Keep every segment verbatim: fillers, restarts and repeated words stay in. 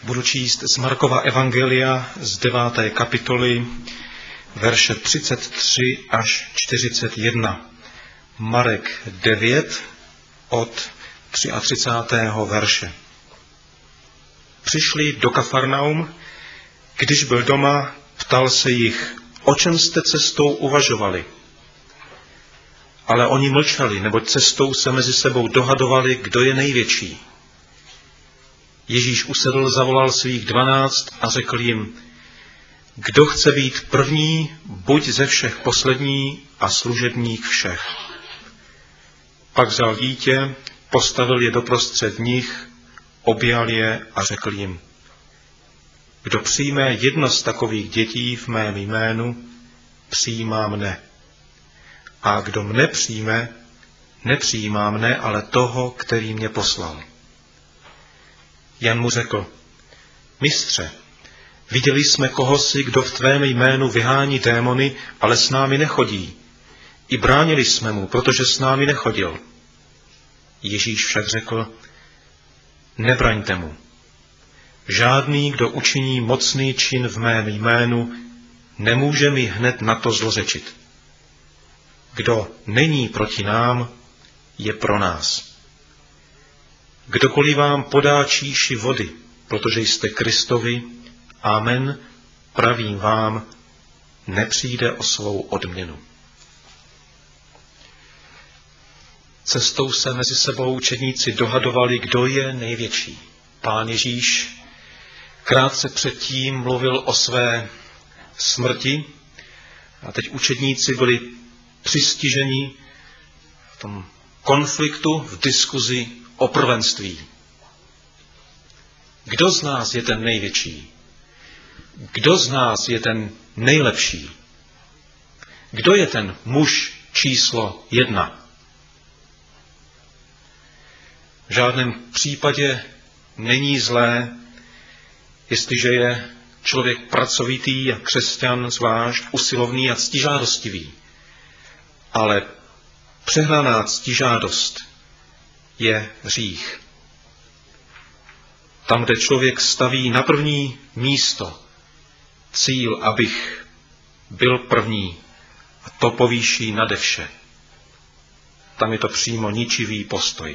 Budu číst z Markova evangelia z deváté kapitoly, verše třicet tři až čtyřicet jedna. Marek devět od třiatřicátého verše. Přišli do Kafarnaum, když byl doma, ptal se jich, o čem jste cestou uvažovali. Ale oni mlčeli, neboť cestou se mezi sebou dohadovali, kdo je největší. Ježíš usedl, zavolal svých dvanáct a řekl jim, kdo chce být první, buď ze všech poslední a služebník všech. Pak vzal dítě, postavil je doprostřed nich, objal je a řekl jim, kdo přijme jedno z takových dětí v mém jménu, přijímá mne. A kdo mne přijme, nepřijímá mne, ale toho, který mě poslal. Jan mu řekl, mistře, viděli jsme kohosi, kdo v tvém jménu vyhání démony, ale s námi nechodí. I bránili jsme mu, protože s námi nechodil. Ježíš však řekl, nebraňte mu. Žádný, kdo učiní mocný čin v mém jménu, nemůže mi hned na to zlořečit. Kdo není proti nám, je pro nás. Kdokoliv vám podá číši vody, protože jste Kristovi, amen, pravím vám, nepřijde o svou odměnu. Cestou se mezi sebou učedníci dohadovali, kdo je největší. Pán Ježíš krátce předtím mluvil o své smrti a teď učedníci byli přistiženi v tom konfliktu, v diskuzi o prvenství. Kdo z nás je ten největší? Kdo z nás je ten nejlepší? Kdo je ten muž číslo jedna? V žádném případě není zlé, jestliže je člověk pracovitý a křesťan zvlášť usilovný a ctižádostivý. Ale přehnaná ctižádost je hřích. Tam, kde člověk staví na první místo cíl, abych byl první, a to povýší nade vše. Tam je to přímo ničivý postoj.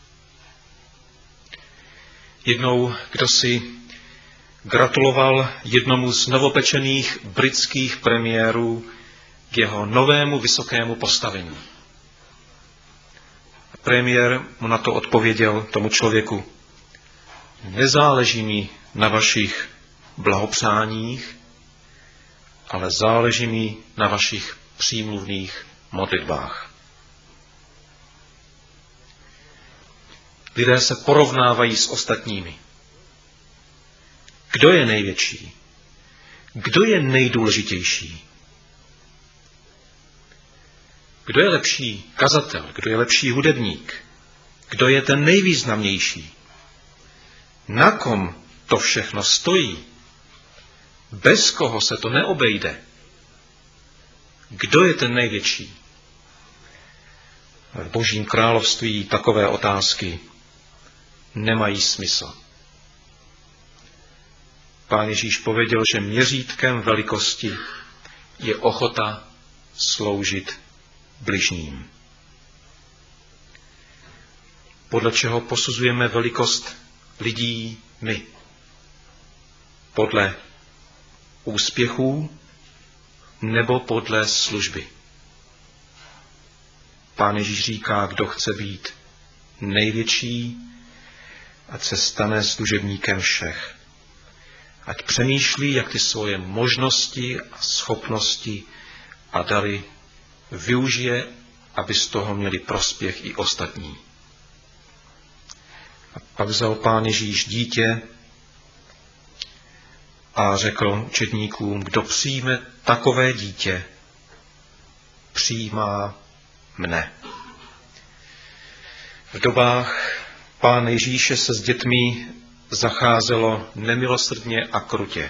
Jednou, kdo si gratuloval jednomu z novopečených britských premiérů k jeho novému vysokému postavení. Premiér mu na to odpověděl tomu člověku, nezáleží mi na vašich blahopřáních, ale záleží mi na vašich přímluvných modlitbách. Lidé se porovnávají s ostatními. Kdo je největší? Kdo je nejdůležitější? Kdo je lepší kazatel? Kdo je lepší hudebník? Kdo je ten nejvýznamnější? Na kom to všechno stojí? Bez koho se to neobejde? Kdo je ten největší? V Božím království takové otázky nemají smysl. Pán Ježíš pověděl, že měřítkem velikosti je ochota sloužit bližním. Podle čeho posuzujeme velikost lidí my? Podle úspěchů nebo podle služby? Pán Ježíš říká, kdo chce být největší, ať se stane služebníkem všech. Ať přemýšlí, jak ty svoje možnosti a schopnosti a dary využije, aby z toho měli prospěch i ostatní. A pak vzal Pán Ježíš dítě a řekl učedníkům, kdo přijme takové dítě, přijímá mne. V dobách Pána Ježíše se s dětmi zacházelo nemilosrdně a krutě.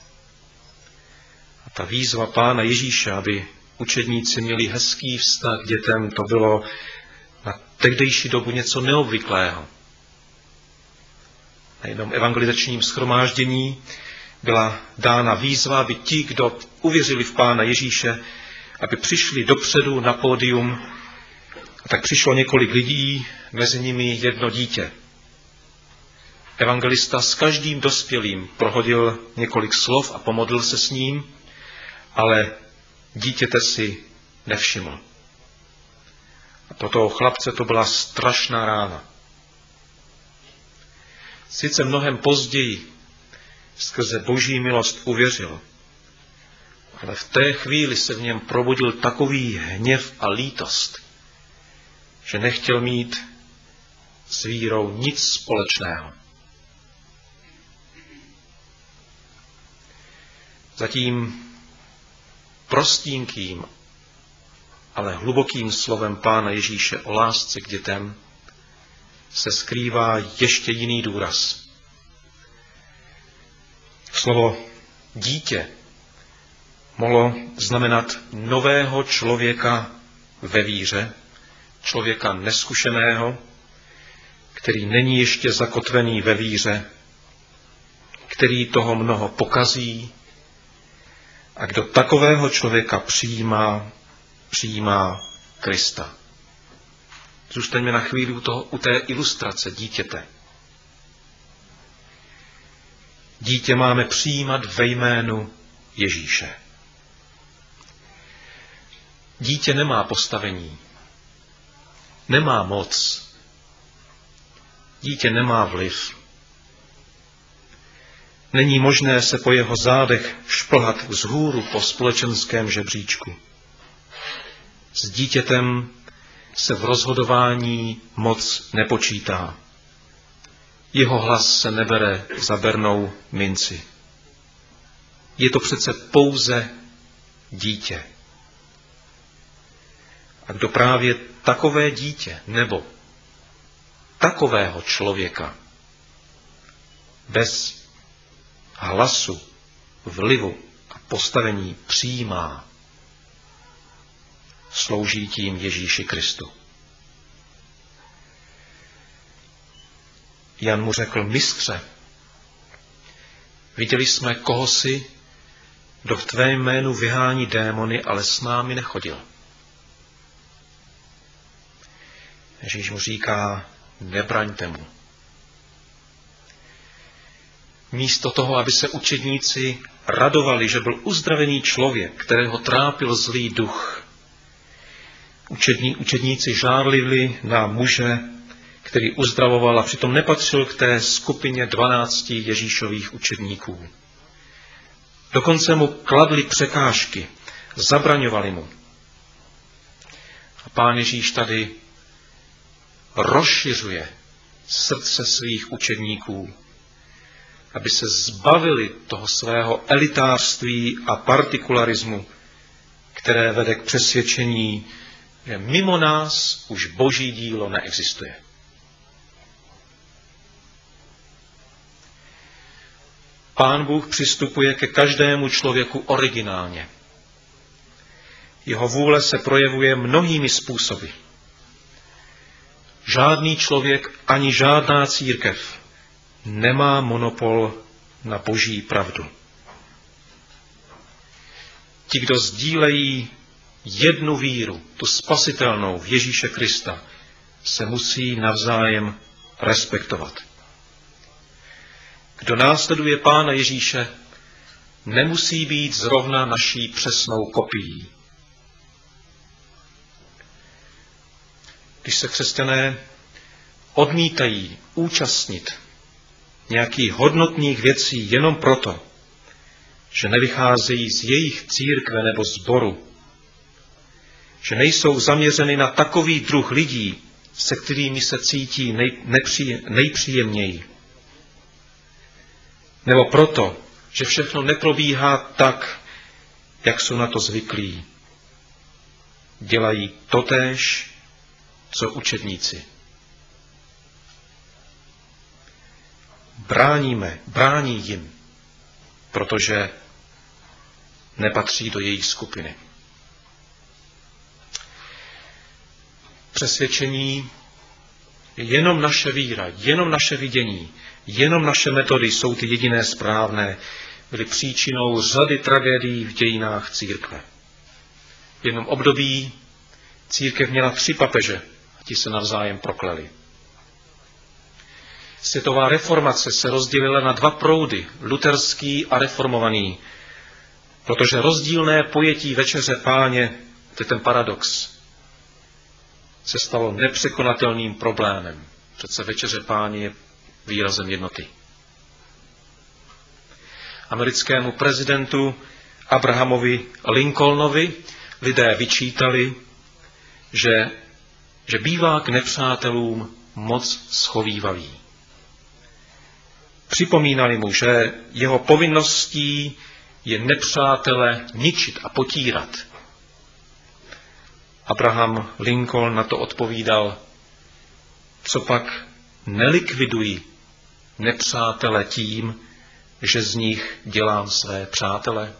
A ta výzva Pána Ježíše, aby učedníci měli hezký vztah k dětem, to bylo na tehdejší dobu něco neobvyklého. na jednom evangelizačním shromáždění byla dána výzva, aby ti, kdo uvěřili v Pána Ježíše, aby přišli dopředu na pódium. A tak přišlo několik lidí, mezi nimi jedno dítě. Evangelista s každým dospělým prohodil několik slov a pomodlil se s ním, ale dítěte si nevšiml. A pro toho chlapce to byla strašná rána. Sice mnohem později skrze Boží milost uvěřil, ale v té chvíli se v něm probudil takový hněv a lítost, že nechtěl mít s vírou nic společného. Zatím prostínkým, ale hlubokým slovem Pána Ježíše o lásce k dětem se skrývá ještě jiný důraz. Slovo dítě mohlo znamenat nového člověka ve víře, člověka neskušeného, který není ještě zakotvený ve víře, který toho mnoho pokazí, a kdo takového člověka přijímá, přijímá Krista. Zůstaňme na chvíli u, toho, u té ilustrace dítěte. Dítě máme přijímat ve jménu Ježíše. Dítě nemá postavení, nemá moc, dítě nemá vliv. Není možné se po jeho zádech šplhat vzhůru po společenském žebříčku. S dítětem se v rozhodování moc nepočítá. Jeho hlas se nebere za bernou minci. Je to přece pouze dítě. A kdo právě takové dítě nebo takového člověka bez hlasu, vlivu a postavení přijímá, slouží tím Ježíši Kristu. Jan mu řekl: mistře, viděli jsme kohosi, kdo v tvém jménu vyhání démony, ale s námi nechodil. Ježíš mu říká: nebraňte mu. Místo toho, aby se učedníci radovali, že byl uzdravený člověk, kterého trápil zlý duch, učední, učedníci žárlili na muže, který uzdravoval a přitom nepatřil k té skupině dvanácti Ježíšových učedníků. Dokonce mu kladli překážky, zabraňovali mu. A Pán Ježíš tady rozšiřuje srdce svých učedníků, aby se zbavili toho svého elitářství a partikularismu, které vede k přesvědčení, že mimo nás už Boží dílo neexistuje. Pán Bůh přistupuje ke každému člověku originálně. Jeho vůle se projevuje mnohými způsoby. Žádný člověk ani žádná církev nemá monopol na Boží pravdu. Ti, kdo sdílejí jednu víru, tu spasitelnou v Ježíše Krista, se musí navzájem respektovat. Kdo následuje Pána Ježíše, nemusí být zrovna naší přesnou kopií. Když se křesťané odmítají účastnit nějakých hodnotných věcí jenom proto, že nevycházejí z jejich církve nebo sboru, že nejsou zaměřeny na takový druh lidí, se kterými se cítí nej, nepříjem, nejpříjemněji, nebo proto, že všechno neprobíhá tak, jak jsou na to zvyklí, dělají totéž, co učedníci. Bráníme, brání jim, protože nepatří do jejich skupiny. Přesvědčení je jenom naše víra, jenom naše vidění, jenom naše metody jsou ty jediné správné, byly příčinou řady tragédií v dějinách církve. V jednom období církev měla tři papeže a ti se navzájem prokleli. Světová reformace se rozdělila na dva proudy, luterský a reformovaný, protože rozdílné pojetí večeře Páně, to je ten paradox, se stalo nepřekonatelným problémem. Přece večeře Páně je výrazem jednoty. Americkému prezidentu Abrahamovi Lincolnovi lidé vyčítali, že, že bývá k nepřátelům moc schovívavý. Připomínali mu, že jeho povinností je nepřátele ničit a potírat. Abraham Lincoln na to odpovídal, co pak nelikviduji nepřátele tím, že z nich dělám své přátele.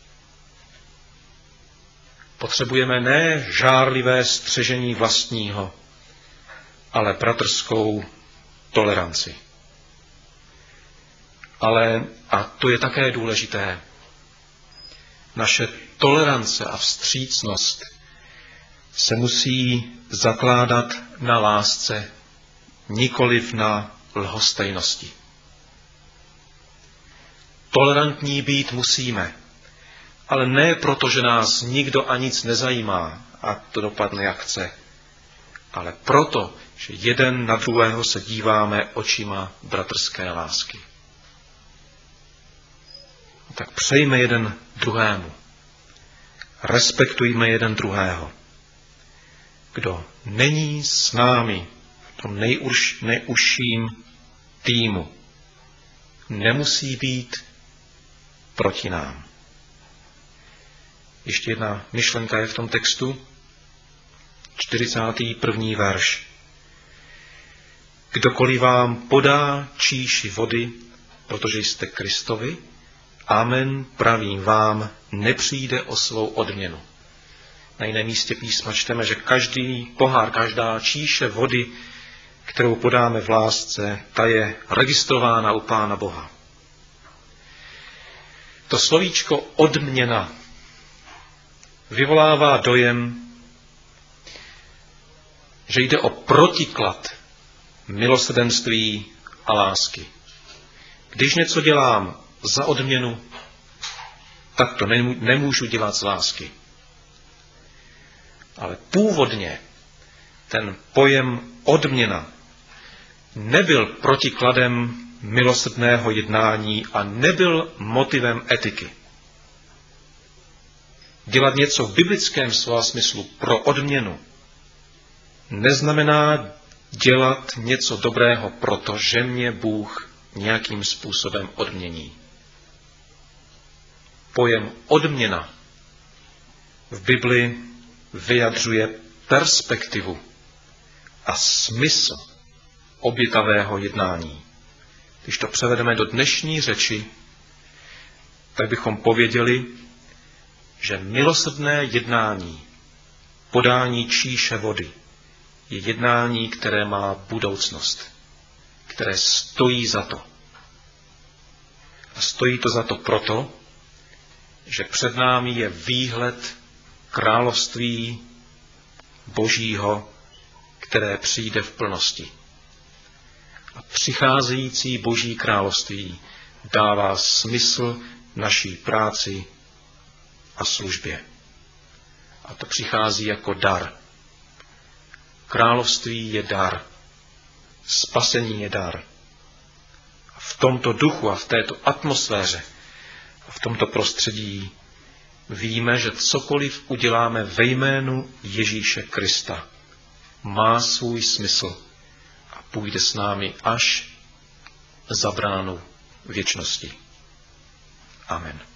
Potřebujeme ne žárlivé střežení vlastního, ale bratrskou toleranci. Ale, a to je také důležité, naše tolerance a vstřícnost se musí zakládat na lásce, nikoliv na lhostejnosti. Tolerantní být musíme, ale ne proto, že nás nikdo a nic nezajímá a to dopadne jak chce, ale proto, že jeden na druhého se díváme očima bratrské lásky. Tak přejme jeden druhému. Respektujme jeden druhého. Kdo není s námi v tom nejuž, nejužším týmu, nemusí být proti nám. Ještě jedna myšlenka je v tom textu. čtyřicátý první verš. Kdokoliv vám podá číši vody, protože jste Kristovi, amen, pravím vám, nepřijde o svou odměnu. Na jiném místě písma čteme, že každý pohár, každá číše vody, kterou podáme v lásce, ta je registrována u Pána Boha. To slovíčko odměna vyvolává dojem, že jde o protiklad milosrdenství a lásky. Když něco dělám za odměnu, tak to nemůžu dělat z lásky. Ale původně ten pojem odměna nebyl protikladem milosrdného jednání a nebyl motivem etiky. Dělat něco v biblickém slova smyslu pro odměnu neznamená dělat něco dobrého, protože mě Bůh nějakým způsobem odmění. Pojem odměna v Bibli vyjadřuje perspektivu a smysl obětavého jednání. Když to převedeme do dnešní řeči, tak bychom pověděli, že milosrdné jednání, podání číše vody, je jednání, které má budoucnost, které stojí za to. A stojí to za to proto, že před námi je výhled království Božího, které přijde v plnosti. A přicházející Boží království dává smysl naší práci a službě. A to přichází jako dar. Království je dar. Spasení je dar. A v tomto duchu a v této atmosféře a v tomto prostředí víme, že cokoliv uděláme ve jménu Ježíše Krista, má svůj smysl a půjde s námi až za bránu věčnosti. Amen.